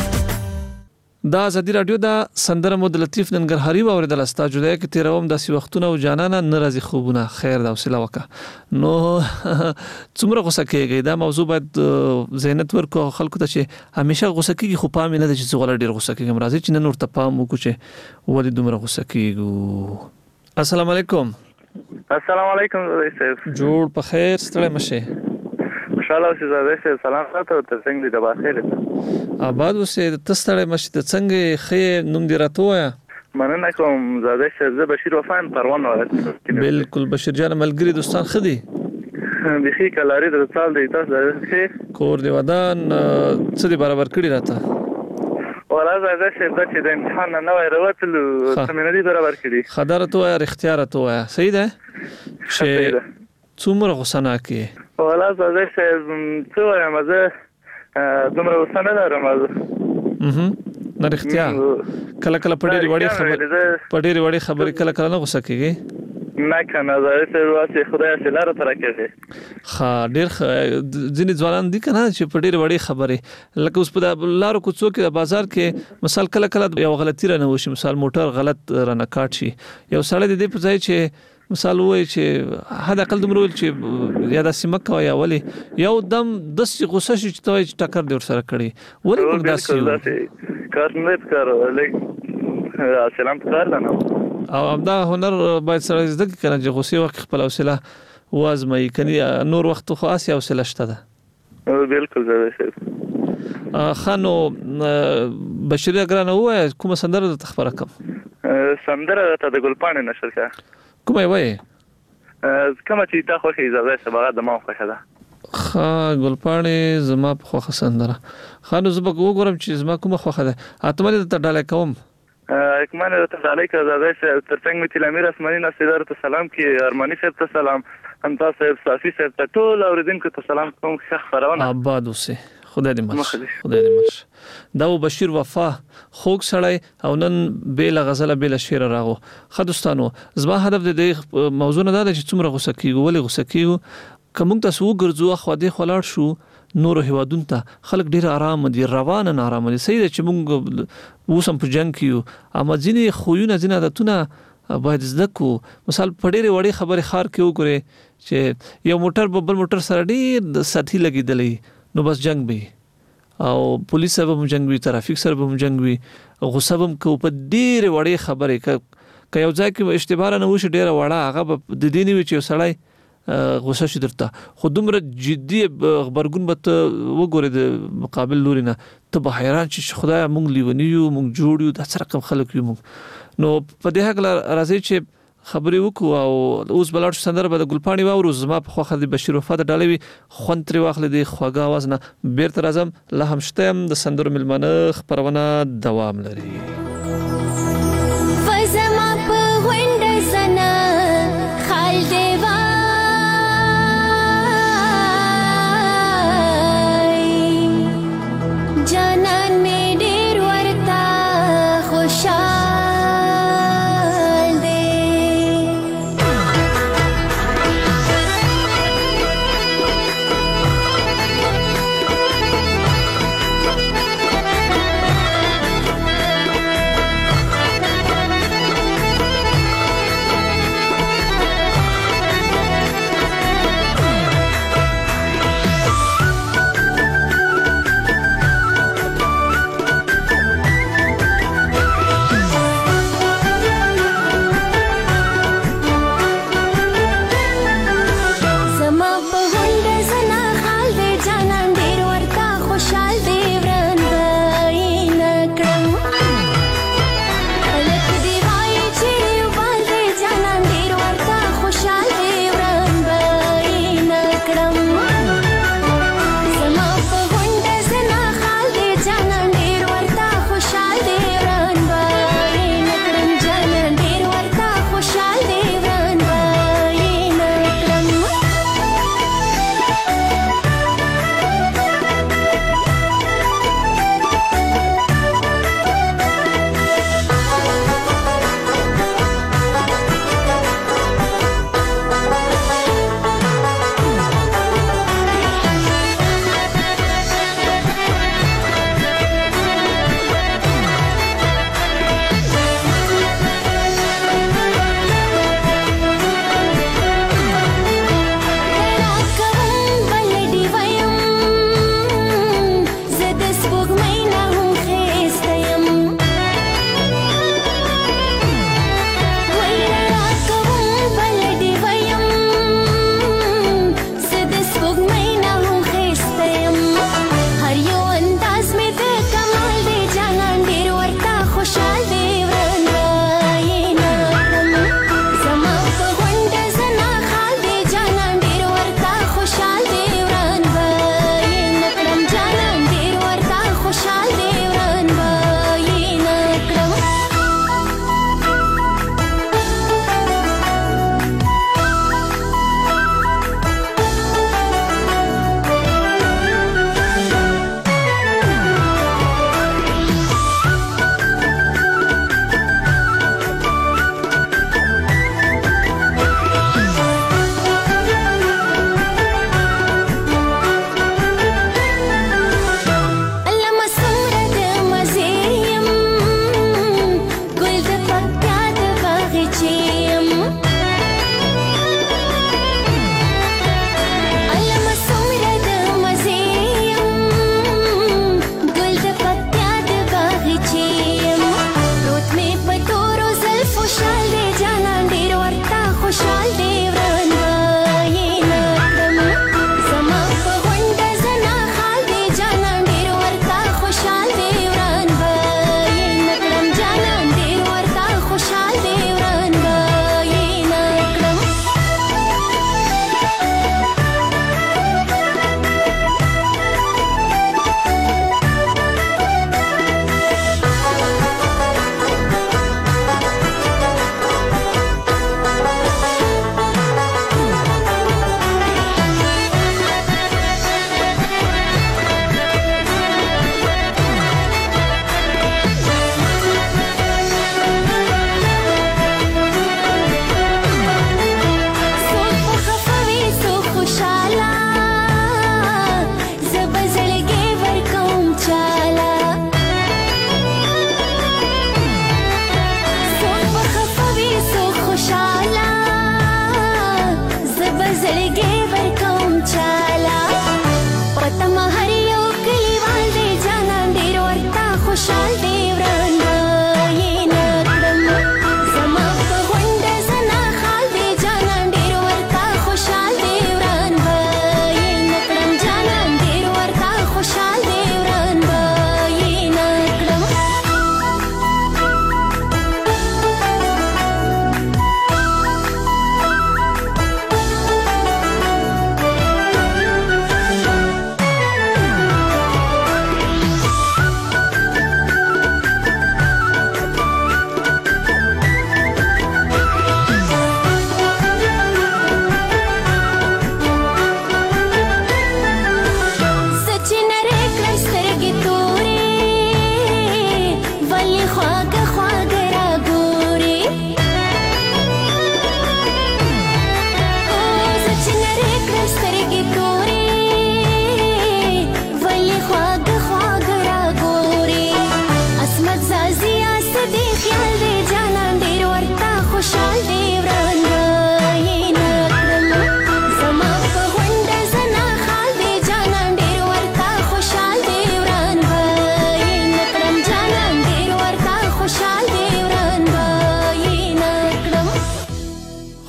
S12: دا ازادي رادیو دا سندره مود لطیف ننګرهاري واوریدل استا جدای کې تیروم داسې وختونه او جانانا ناراضي خوبونه خیر دا وسیله وکا نو څومره غوسه کېږي دا موضوع باید زینت ورکو خلکو ته چې همیشه غوسه کېږي خو پام نه د چې غوړ ډیر غوسه کېږي مرضی چې نن ورته پام وکړو چې ولې دومره غوسه کېږي. السلام علیکم.
S9: السلام علیکم صاحب.
S12: جوړ په خیر ستړی مشه.
S9: خوشاله اوسې زاده سلام تاسو ته څنګه دي د بخیر
S12: آباد اوسې تستړی مشه ته څنګه خې نوم دی راته وایا.
S9: مننه کوم زاده زه بشیر وفان پروان ولایت.
S12: بالکل بشیر جان ملګری دوستان خدي
S9: بخي کلاری د سال دی تاسو ښه
S12: کور دی ودان څه دی برابر کړی راته
S9: ولا زاده چې د امتحان نه وای راوتلو څه دی برابر کړی
S12: خبره تو یا اختیار تو یا صحیح ده چې څومره غوسه نه کی
S9: ولا زاده چې څه وایم زه دومره غوسه نه لرم
S12: اها نه اختیار کله کله پډېری وړي خبر پډېری وړي خبرې کله کله نه غوسه کیږي
S9: نه کنه زه چې واسه خدای چې لاره تر کېږي
S12: خا ډېر ځینې ځوانان دي کنه چې پډېری وړي خبرې لکه اوس په لارو کوڅو کې د بازار کې مثال کله کله یو غلطی رانه وشي مثال موټر غلط رانه کاټ شي یو سړی د دې په ځای چې مثال وای چې هدا کله دومره چې یا د سیمکه یا ولی یو دم د غوسه شي چې توای ټکر دی ور سره کړی ولی موږ داسې
S9: کار نه کار لګ سلام کار نه
S12: او همدا هنر باید سره زده کنه چې غوسه وخت خپل حوصله وازمای کني نور وخت خو اسیا حوصله شته ده
S9: بالکل زه
S12: خانو بشیر اگرانه وای کوم سندره د تخبره کوم
S9: سندره ته د ګلپانې نشر کا
S12: کومه وای
S9: کومه چې تا خو هي زړه سبا د ما خوښه ده
S12: خا ګلپانې زما په خوښه سندره خانو زما وګورم چې زما کومه خوښه ده اتمنه ته ډاله کوم
S9: اکمانه ته علیک زاده ترڅنګ می تلامیر اسماني نصیدار ته سلام کی ارمانی صاحب ته سلام انت صاحب صافي صاحب ته ټول اوریدونکو ته سلام کوم ښه خبرونه
S12: آباد اوسه خدای دې مل خدای دې مل دا بشیر وفا خوګ سړی او نن بیل غزل بیل شعر راغو خدستانو زما هدف دې موضوع نه ده چې څومره غوسه کیږي ولې غوسه کیږي کوم تاسو وګرځو خو دې خلاړ شو نور هوادون ته خلک ډیر آرام دي روان نه آرام دي صحیح چې موږ وسم په جنگ کیو اما ځینې خوونه ځینې عادتونه باید زده کو مثال پډېری وړي خبره خار کې وګوري چې یو موټر بل موټر سره ډیر ساتي لګیدلې نو بس جنگ به او پولیس سره هم جنگ وي ترافیک سره هم جنگ وي غصه هم کو په ډیر وړي خبره ک یو ځای کې اشتباه نه وشي ډیر وړه هغه د دیني وي چې سړی غوسه شي درته خو دومره جدي خبرګون به ته وګورې د مقابل لوري نه ته به حیران شې خدای مونږ لیونی یو مونږ جوړ یو د څه رقم خلک یو مونږ نو په دې حق راځي چې خبرې وکړو او اوس بلار سندره به د ګلپاڼي واورو. زما په خوخه د بشیر وفات ډالوي خوند ترې واخلې د خوږه आवाज نه بیرته راځم. لا هم شته د سندرو ملمنه خبرونه دوام لري.
S15: فزما په وینډ سنا خال دیوا جانان می ډیر ورتا خوشال دی.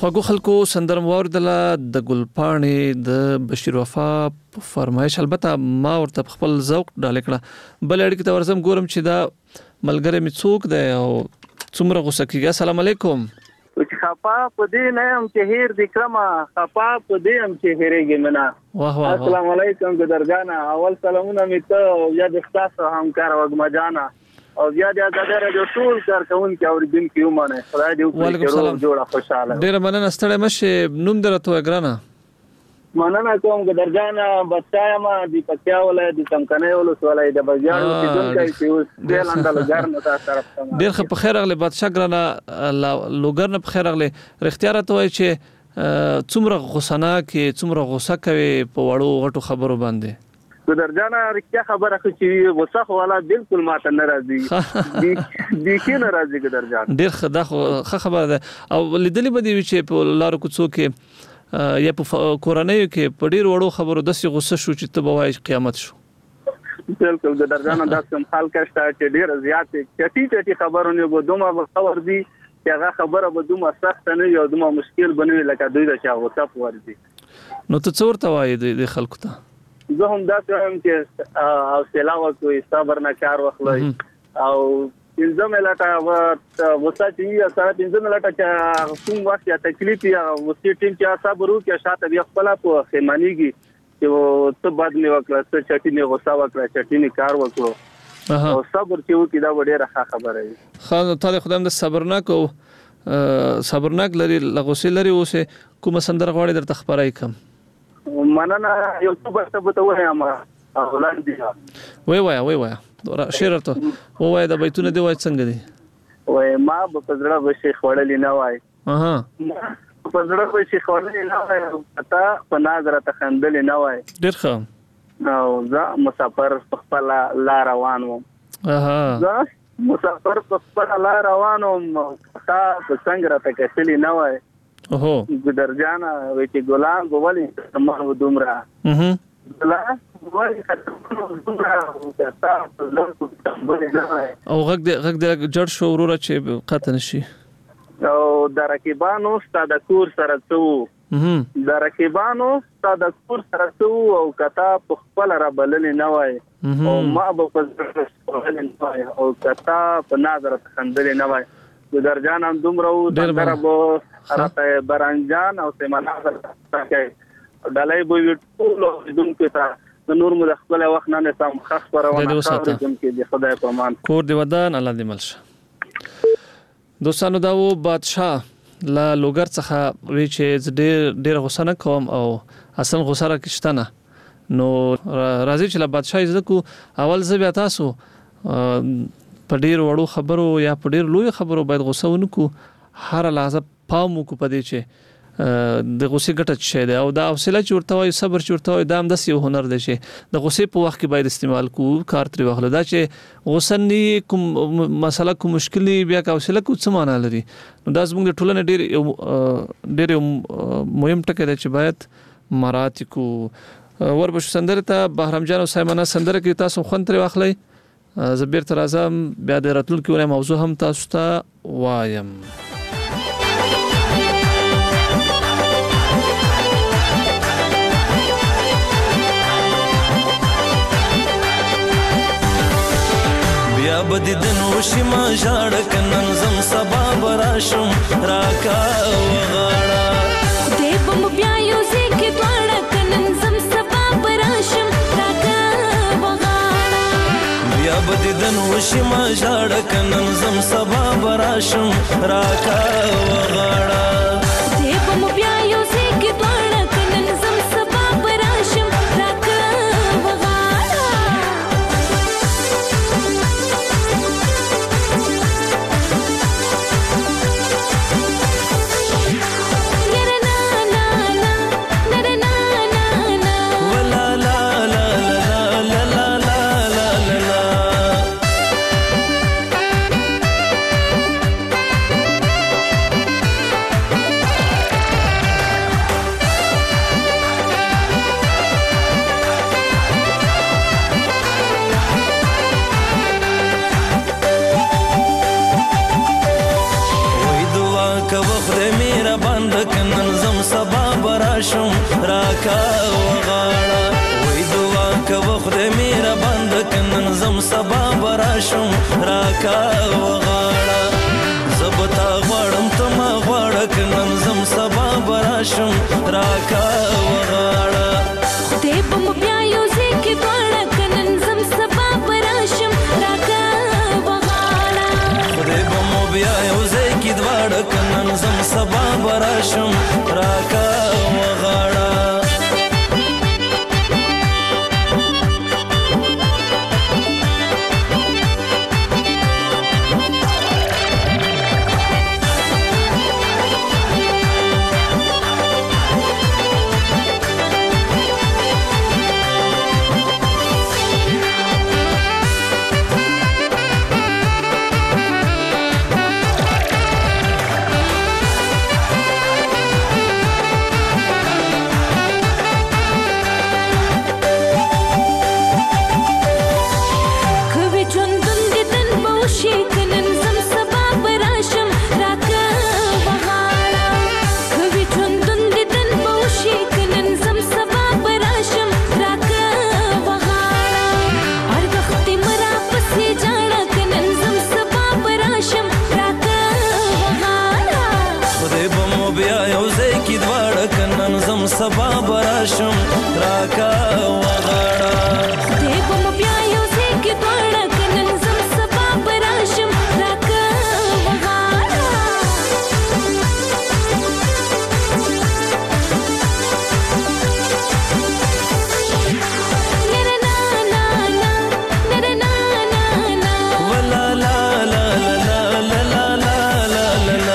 S12: خواږو خلکو سندرم واردله د ګلپاڼې د بشیر وفا فرمایش البته ما ورته خپل ذوق ډالې کړه بل اړیکې ته ورسم ګورم چې دا ملګری می څوک دی او څومره غوسه کیږي. السلام علیکم.
S16: چې خپا په دې نه هم چې هیر د کرما خپا په دې هم چې هیرېږي منا.
S12: واه واه.
S16: السلام علیکم ګدرجانا اول سلامونه می ته او یا د تاسو همکار وګما جانا او بیا د ازادۍ رادیو ټول کارکونکو اوریدونکو ومنه خدای دې وکړي چې جوړه خوشاله.
S12: ډیر مننه ستړی مشه نوم درته وګرانه.
S16: مننه کوم ګدرجانا بچای ما د پکیا ولای د څنګه ولوس ولای د بازار کې دونکو چې اوس د لاندې لګر نه تاسو
S12: ډیر خو په خیر اغله بادشاه ګرانه لوګر نه په خیر اغله اختیار ته وای چې څومره غوسنه کې څومره غوسه کوي په وړو غټو خبرو باندې.
S16: ګدرجانا رښتیا خبره خو چې غوسه خو والا بالکل ماته ناراضي دي دي کې ناراضي ګدرجانا
S12: ډیر خدا خو خبره ده او لیدلې به دي چې په لارو کوڅو کې یا په کورنۍ کې په ډیر وړو خبرو داسې غوسه شو چې ته به وایې قیامت شو.
S16: بالکل ګدرجانا دا کوم حال کښته چې ډیر زیات چټي چټي خبرونه به دومره خبر دي چې هغه خبره به دومره سخت نه یو دومره مشکل بنوي لکه دوی د چا غوسه ورځي.
S12: نو ته څور ته وایې د خلکو ته؟
S16: زه هم دا څنګه چې حوصله وکړئ صبر نه کار واخلئ او انځم لټه وسه چې سره انځم لټه چې کوم وخت یا تکلیف یا وسې ټیم چې صبر وکړي شاته بیا خپل په خیمانيږي چې ته بعد نه وکړه چې چټي نه غوسه وکړه چټي نه کار وکړو او صبر چې وکړي دا ډیره خبره وي.
S12: خو ته خدای دې صبرناک او صبرناک لري لغوسه لري اوسه کوم سندر غواړي درته خبرای کوم.
S16: مننه یو څه به ته ته وایم اولاد دی
S12: وای وای وای وای شعر ته وای د بیتونه دی وای څنګه دی
S16: وای ما په پزړه به شیخ وړلې نه وای
S12: اها
S16: په پزړه به شیخ وړلې نه وای پتا په نظر ته خندلې نه وای
S12: ډیر ښه
S16: او زه مسافر په خپل لار روان وم.
S12: اها
S16: زه مسافر په خپل لار روان وم تا په څنګه راته کتلې نه وای.
S12: اوهو
S16: ګدرجانا وی چې ګلان غولي تمه دومره
S12: اها
S16: ګلان غولي ختمه دومره تا په لږ
S12: او غږ دې غږ دې جړ شو وروره چې قطن شي
S16: او د رقیبانو ستاد کور سره څو د رقیبانو ستاد کور سره څو او کتا په خپل را بللې نه وای او ما به په ځل نه وای او کتا په نظر خندلې نه وای. ګدرجان هم دومره و سندره به راته برانجان او سیمانه راکې ډالۍ به وي ټولو اوریدونکو ته نور مو د خپل وخت نه سم خاص پرونه اوریدونکو د خدای په امان
S12: کور دی ودان الله دې ملشه. دوستانو دا و بادشاه لا لوګر څخه وی چې ډېر ډېر غوسه نه کوم او اصل غوسه راکشتنه نو راځي چې لا بادشاه زکو اول زه بیا تاسو په ډیر وړو خبرو یا په ډیر لوی خبرو باید غوسه ونکو هر لحظه پام وکړو پدې چې د غوسې ګټه څه ده او دا حوصله چې ورته وي صبر چې ورته وي دا هم د یو هنر دی چې د غوسې په وخت کې باید استعمال کو کار تر واخلو دا چې غوسه نه کوم مسله کوم مشکل بیا کا حوصله کو څه معنی لري. نو دا زموږ د ټولنې ډیر ډیر مهم ټکی دی چې باید مراعات کو. وربشو سندره ته بهرام جان او سیمانه سندره کې تاسو خون تر واخلئ زبیر تر اعظم بیا د راتلونکو ونه موضوع هم تاسو ته وایم.
S14: بیا بدی دنو شما ژړ کنن زم سبا براشم راکا وغاړه
S15: دې بم بیا یو ځکه دواړه کنن زم سبا براشم راکا
S14: بیا بدی دنو شما ژړ کنن زم سبا براشم راکا وغاړه
S15: دې بم بیا یو ځکه دواړه کنن زم سبا براشم راکا وغاړه یره نا نا نا نره نا نا نا
S14: ولا لا لا لا لا لا لا لا راکا وغاړه وای دعا کوه خدای میرا بند کنن زم سبا براشم راکا وغاړه زبتا غواړم تما غواړه کنن زم سبا براشم راکا وغاړه
S15: خدای په مو بیا یو ځکه غواړه کنن زم سبا براشم راکا وغاړه
S14: خدای په مو بیا یو ځکه غواړه کنن زم سبا براشم راکا وغاړه سبا براشم راکا وغاړه
S15: خدای په مو بیا یو ځکه غواړه کنن زم سبا براشم راکا وغاړه نره نا نا نا نره نا نا نا
S14: ولا لا لا لا لا لا لا لا لا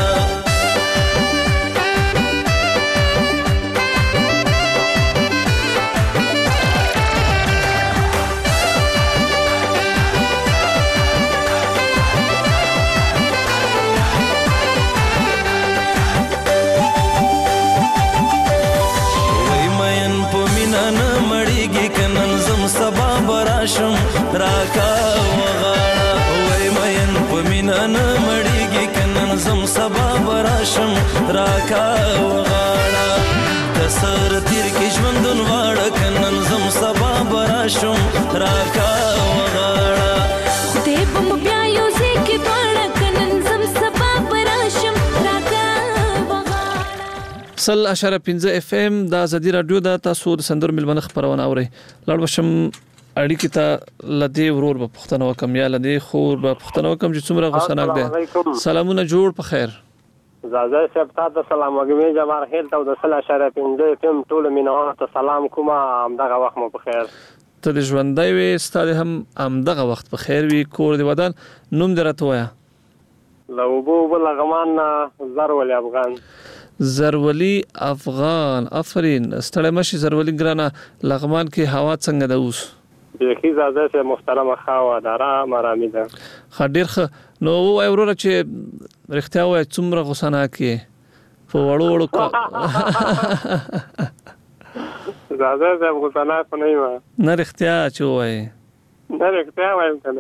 S14: سبا براشم راکا وغاړه وای مین په مینا نه مړیږي کنن زم سبا براشم راکا وغاړه کسر تیر کې ژوندون واړه کنن زم سبا براشم راکا وغاړه
S15: خدای په مو بیا یو ځکه غواړه کنن زم سبا براشم راکا وغاړه
S12: سل اشاره پنځه اف ام د ازادي رادیو د تاسو د سندر ملمنه خبرونه اوري لاړ بشم اړیکې ته لدی ورور په پښتنو کم یا لدی خور په پښتنو کم چې څومره غوسناک دي سلامونه جوړ په خیر
S17: زازا صاحب تاسو سلام وګمې جمهور خیر ته د سل اشاره پنځه اف ام ټول مینوانو ته سلام کوم همدغه وخت مو په خیر
S12: ته د ژوندۍ وي ستاسو هم همدغه وخت په خیر وي کور دی ودان نوم درته وایا
S17: لوبو بلغمان زرولي افغان
S12: زرولی افغان افرین ستړی مشي زرولی ګرانه لغمان کې هوا څنګه ده اوس
S17: بیخي زازه سه محترمه خوا ده آرام آرامي ده
S12: خډیر خ نو وای وروره چې رښتیا وای څومره غوسنه کې په وړو وړو
S17: زازه سه غوسنه خو نه یم
S12: نه رښتیا چې وای
S17: نه رښتیا وایم کنه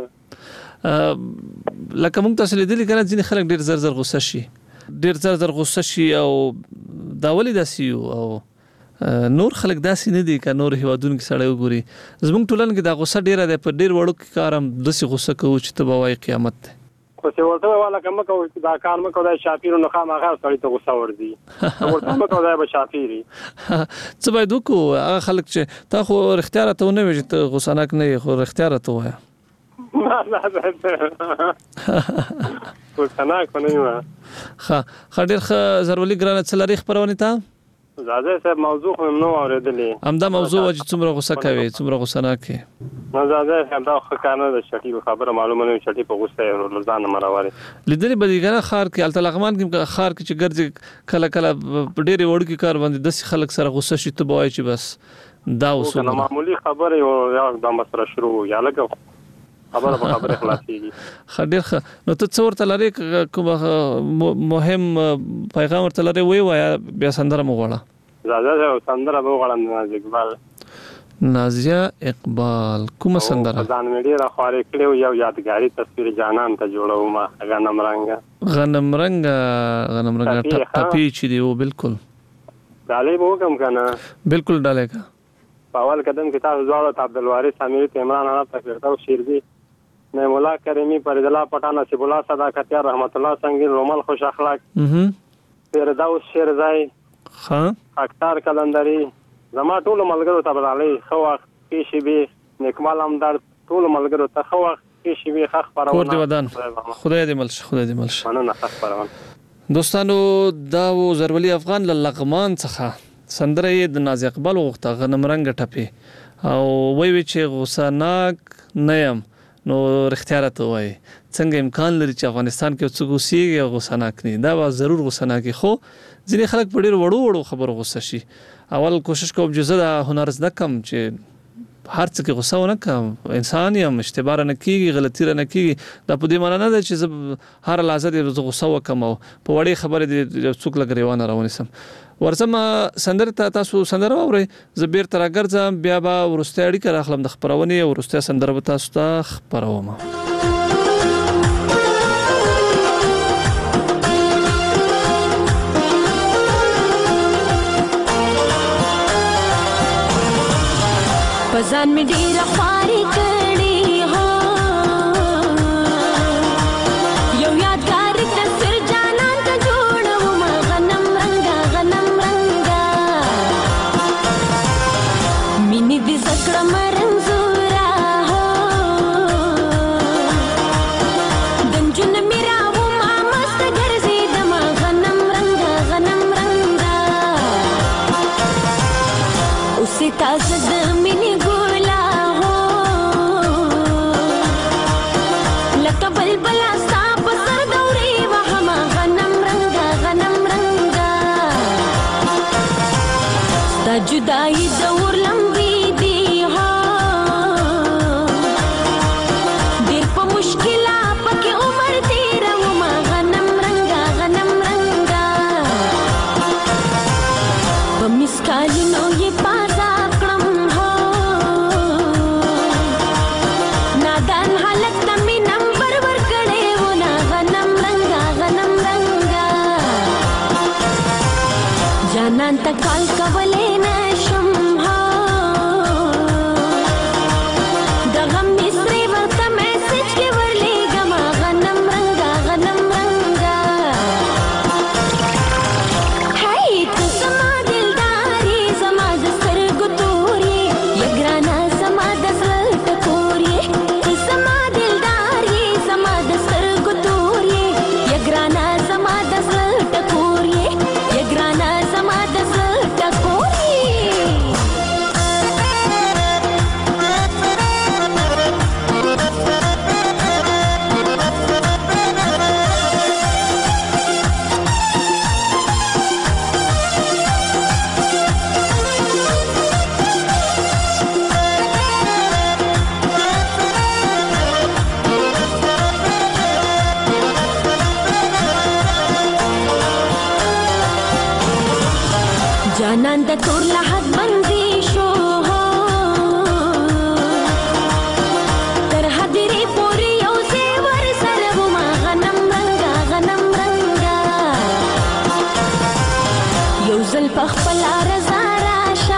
S12: لکه موږ تاسو لیدلی کنه ځینې خلک ډیر زر زر غوسه شي ډیر زر زر غوسه شي او دا ولې داسې او نور خلک داسې نه دي که نور هیوادونو کې سړی وګوري زموږ ټولنه کې دا غوسه ډیره ده په ډیر وړو کې کار هم داسې غوسه کوو چې ته به وایې قیامت دی
S17: خو چې ورته والا کوم کو دا کار مکو دا شاپیرو نه خامخا سړی ته غوسه ورځي ورته مکو دا به شاپیری
S12: څه باید وکړو هغه خلک چې تا خو اختیار ته ونه وي چې ته غوسناک نه یې خو اختیار ته وایه
S17: غوسناک نه یم
S12: ښه ښه ډېر ښه زرولي ګرانه څه لرې خپرونې ته
S17: زاده صاحب موضوع خو نو اورېدلې
S12: همدا موضوع و چې څومره غوسه کوي څومره غوسناک یې
S17: نو زاده صاحب دا خو کار نه ده شټي خبره معلومه نه شټي په غوسه یې ځان مراوړي
S12: لیدلې به دي کنه خار کې الته لغمان کې خار کې چې ګرځي کله کله ډېرې وړوکي کار باندې داسې خلک سره غوسه شي ته به وایي چې بس دا اوس
S17: معمولی خبره یو یو د مسره شروع یا لکه خبره په خبره خلاصيږي
S12: خډیر خ نو ته څور ته لري کوم مهم پیغام ورته لري وی وای بیا سندره مغواړه
S17: زاده سندره مغواړم نازیه اقبال
S12: نازیه اقبال کوم سندره
S17: ځان مې ډیره خوارې کړو یو یادګاری تصویر جانان ته جوړو ما غنم رنگ
S12: غنم رنگ غنم رنگ ټپی چې دی او بالکل
S17: ډالۍ به وکم کنه؟
S12: بالکل ډالۍ کا.
S17: په اول قدم کې تاسو دواړه ته عبدالوارث امیر ته عمران انا تکرتو شیردی نعم الله کریمی پرید الله پټان نصیب الله صداقتیار رحمت الله سنگین رومل خوش اخلاق فردوس شیرزای
S12: خان
S17: اختر کلندری زما ټول ملګرو ته ډالۍ خو وخت کې شي به نیکمال همدار ټول ملګرو ته خو وخت کې شي به خخ پرونه
S12: کور دی ودان خدای دې ملش خدای دې ملش
S17: مننه خخ پرونه.
S12: دوستانو دا و زرولی افغان لغمان څخه سندره د ناز اقبال وغوښته غنم رنګ ټپي او وی وی چې غوسه ناک نه یم نو رښتیا راته وایي څنګه امکان لري چې افغانستان کې څوک اوسېږي او غوسه ناک نه دا به ضرور غوسه ناک خو ځینې خلک په ډېر وړو وړو خبرو غوسه شي. اول کوشش کوم چې زه د هنر زده کم چې هر څه کې غوسه ونه کم انسان یم اشتباه نه کیږي غلطي نه کیږي دا په دې معنی نه ده چې زه هر لحظه دې غوسه وکم او په وړې خبرې دې څوک لګریوانه راونیسم. ورځم سندره ته تاسو سندره اورئ زه بیرته راګرځم بیا به وروستۍ اړیکه راخلم د خپرونې او وروستۍ سندره به تاسو ته خپروم.
S15: پزان می ډیر خواري کړي هو یو یادګار تصویر جانان ته جوړو ما غنم رنگا غنم رنگا مینې دې زکړه مرنزورا هو دنجن میرا و ما مست ګرځي د ما غنم رنگا غنم رنگا اوسې تاسو د مینې بلا صاحب سر دوري وهما غنم رنگا غنم رنگا ستا جدائی دور لمبی دی ها دیر پا مشکلا پاکی عمر تیرا وما غنم رنگا غنم رنگا پا مسکالی نو یہ پازا کرم ها نادان حالت تمی نمبر جانان تا کال کولې نشم ها د غم مصری ورته میسج کې ورلېږم غنم رنگا غنم رنگا هاي ته زما دلداري زما د سترګو تورې یګرانا زما د زړه ټکورې ته زما دلداري زما د سترګو تورې یګرانا زما د زړه ټکورې یګرانا جانان د تور لحد بندي شو تر حدري پوري یو زیور سره وما غنم رنگا غنم رنگا یو زل پخپل رضا راشه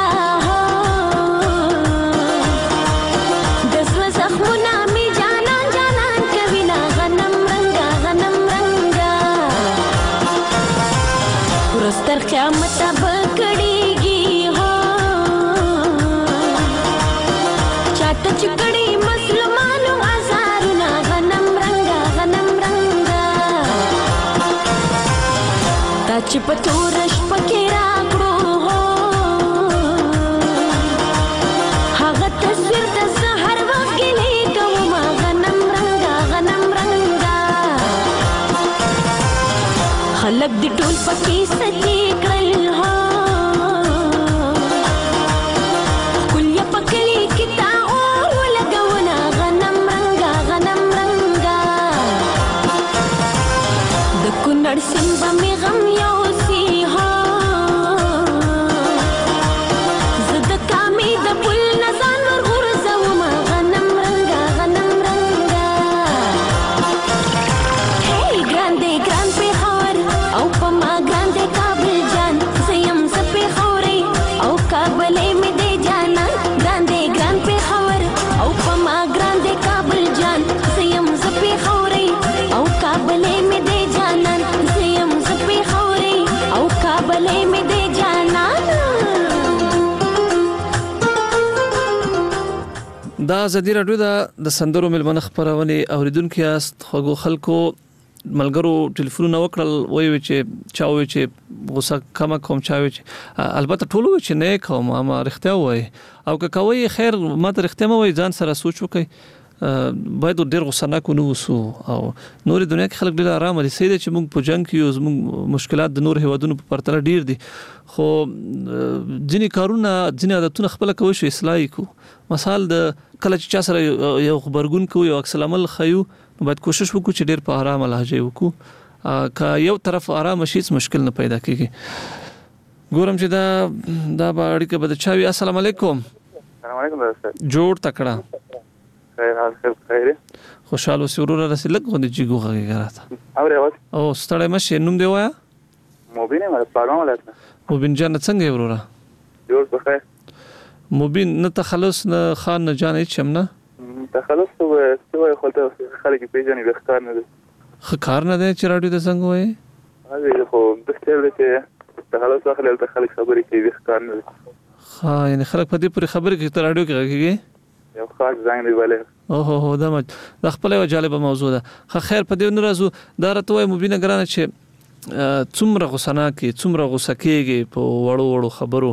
S15: دزل زخمونه می جانان جانان کوي نا غنم رنگا غنم رنگا ورستر قیامت چکڑی مسلمانو ازارونا غنم رنگا غنم رنگا تا چی پتورش پکی راکڑو ہو حاغت تصویر دس ہر وقت گلی کوما غنم رنگا غنم رنگا خلق دی ټول پکی سکی کرل ہو کلیه پکلی کتا کنړ سین بمې غم یو سی ها زد کامې د پل نزان ور غورځوم غنم رنگا غنم رنگا هی ګران دې ګران په خور او په ما ګران دې کابل
S12: دا ازادي رادیو د سندرو ملمنه خبرونه اوریدونکو یاست خو خلکو ملګرو ټلیفونونه وکړل وایي چې چا وایي چې غوسه کم کوم چا وایي چې البته ټول وایي چې نه کوم ما رښتیا وایي او که کوي خیر ما ته رښتیا مو وایي ځان سره سوچ وکړي باید ډېر غوسه نه کو نو وسو او نور دنیا کې خلک ډېر آرام دي سید چې موږ په جنگ کې یو زموږ مشکلات د نور هیوادونو په پرتله ډېر دي خو ځینې کارونه ځینې عادتونه خپل کوي شو اصلاح کو مثال د کله چې چا سره یو خبرګون کوي او عکس العمل خيو باید کوشش وکړو چې ډېر په آرام لهجه وکړو که یو طرف آرام شي مشکل نه پیدا کیږي ګورم چې دا دا باندې به د چاوي السلام علیکم
S9: السلام علیکم استاد
S12: جوړ تکړه
S9: خیر حال خیر
S12: خوشاله سرور رسیدل غو د جیګو غږی راته
S9: او راوت
S12: او ستړی مشه نوم دی وایا
S9: مبین مې پاګام ولاته
S12: مبین جان څنګه ورورا
S9: جوړ په خیر
S12: مبین نه تخلص نه خان نه جان هیڅ هم نه
S9: تخلص تو څه خلک خلک پیژنې وختار نه دي
S12: خکار نه دی چې راډیو د څنګه وای
S9: هغه خو د ستل چې تخلص اخلي ته خلک خبرې کوي وختار نه دي
S12: ها یعنی خلک په دې پر خبرې کوي تر راډیو کې راګي
S9: یو خاص ځای دی ولې
S12: اوه هو دا د خپل یو جالب موضوع ده خو خیر په دې نه راځو دا راته وای مبینه ګرانه چې څومره غوسه نه کې څومره غوسه کېږي په وړو وړو خبرو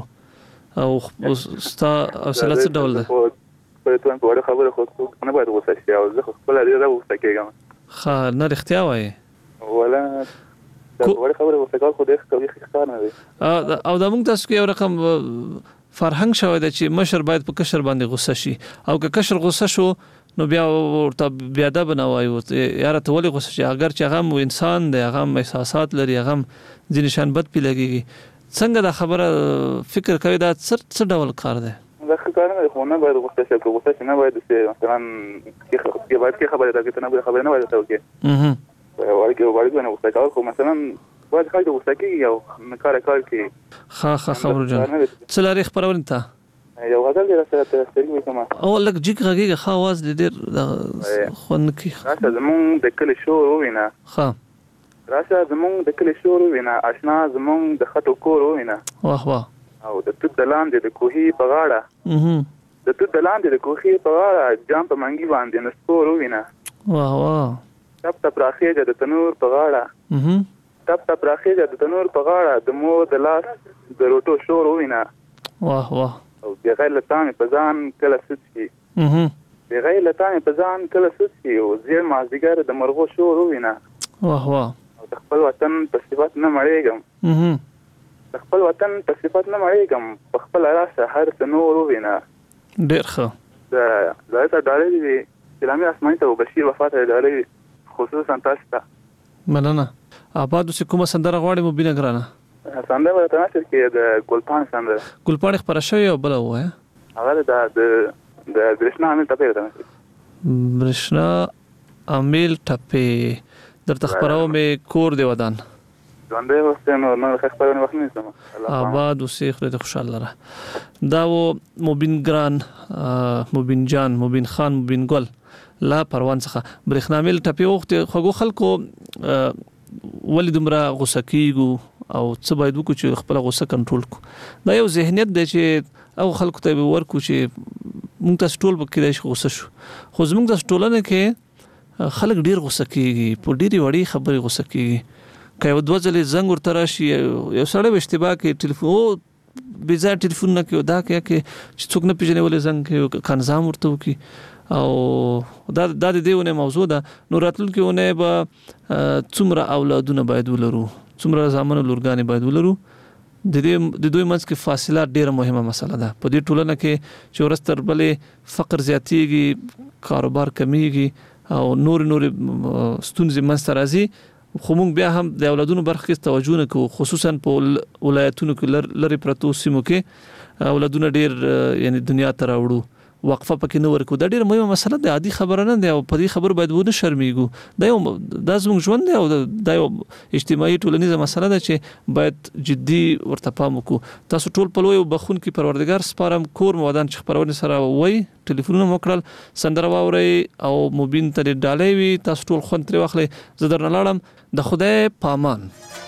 S12: او ستا حوصله څه ډول ده
S9: په توګه په وړو خبرو خو نه باید غوسه شي او زه خپل لري غوسه کېږم
S12: خا نه رښتیا وایي
S9: ولا دا وړو خبرو غوسه کول خو دې کوي ښکار نه دی
S12: او دا موږ تاسو کې یو رقم فرهنګ شوی دی چې مشر باید په کشر باندې غوسه شي او که کشر غوسه شو نو بیا ورته بیا د بنوي یاره ته ولې غوسه شي اگر چې هغه انسان دی هغه احساسات لري هغه ځینې شان بد پی لګيږي څنګه دا خبره فکر کوي دا څه ډول کار دی
S9: دا کار نه خو نه باید غوسه شي غوسه شي نه باید چې مثلا کې باید کې خبره ده چې نه خبره نه باید ته وکړي اها ورګه ورګه نه غوسه کول خو مثلا باید خلک غوسه کوي او نه کار کار کوي
S12: خا خا خبر جان څه لري خبرونه ته
S9: یو غزل دی سره ته ستګوي کما
S12: او لک جګ غږی خا आवाज ډېر خون کی
S9: راشه زمون د کلی شور وینا
S12: ها
S9: راشه زمون د کلی شور وینا آشنا زمون د خټو کور وینا
S12: واه واه
S9: او د توت دلاندې د کوهي په غاړه
S12: اها
S9: د توت دلاندې د کوهي په غاړه جام په منګي باندې نسکور وینا
S12: واه واه
S9: تپ تپ راخیږي د تنور په غاړه
S12: اها
S9: تپ تپ راخیږي د تنور په غاړه د مور د لاس د روټو شور وینا
S12: واه واه
S9: او بغیر لتان په ځان کله سچي
S12: اها
S9: بغیر لتان په ځان کله سچي او زیر مازیګر د مرغو شور وینا
S12: واه واه
S9: او د خپل وطن په صفات نه مړېږم
S12: اها
S9: د خپل وطن په صفات نه مړېږم په خپل راشه هر څه نور وینا
S12: ډېر ښه
S9: دا دا ته ډالې دي اسلامي اسماني ته بشیر وفات ډالې خصوصا تاسو ته
S12: مننه آباد اوس کومه سندره غواړي مبینه ګرانه
S9: سندره ورته نشر کې د ګلپان سندره
S12: ګلپان خبره شوی او بل وای
S9: هغه د د برښنا عامل ټپه ده
S12: برښنا عامل ټپه درته خبرو مې کور دی ودان
S9: ځوندې وسته نو نو خبرونه وخت نه سم
S12: آباد اوسې خره خوشاله لره دا و مبین ګران مبین جان مبین خان مبین ګل لا پروان څخه برښنا عامل ټپه وخت خو خلکو ولې دومره غوسه کیږو او څه باید وکړو چې خپل غوسه کنټرول کړو دا یو ذهنیت دی چې او خلکو ته ورکو چې موږ تاسو ټول به کېدای شي غوسه شو خو زموږ د ټولنې کې خلک ډیر غوسه کیږي په ډیری وړي خبرې غوسه کیږي که یو دوه ځلې زنګ ورته راشي یو سړی به اشتباه کوي ټلیفون بې ځایه ټلیفون نه کوي دا کوي چې څوک نه پېژني ولې زنګ کوي که نظام ورته وکړي او دا د دې ونه موضوع ده نو راتلونکي ونه به څومره اولادونه باید ولرو څومره زامن لورګانې باید ولرو د دې د دوی منځ کې فاصله ډیره مهمه مسله ده په دې ټولنه کې چې ورستر بلې فقر زیاتیږي کاروبار کمیږي او نور نور ستونزې منځته راځي خو موږ بیا هم د اولادونو برخه کې توجه نه کوو خصوصا په ولایتونو کې لری پرتو سیمو کې اولادونه ډیر یعنی دنیا ته راوړو وقفه پکې نه ورکو دا ډیره مهمه مسله ده عادي خبره نه ده او په دې خبر باید ونه شرمېږو دا یو د زموږ ژوند دی او دا یو اجتماعي ټولنیزه مسله ده چې باید جدي ورته پام وکړو تاسو ټول په لوی بخون کې پروردګار سپارم کور مودان چې خبرونه سره وای ټلیفونونه موکړل سندره واوري او مبین ته ډالې وي تاسو ټول خوند تر واخلې زه درنه لاړم د خدای پامان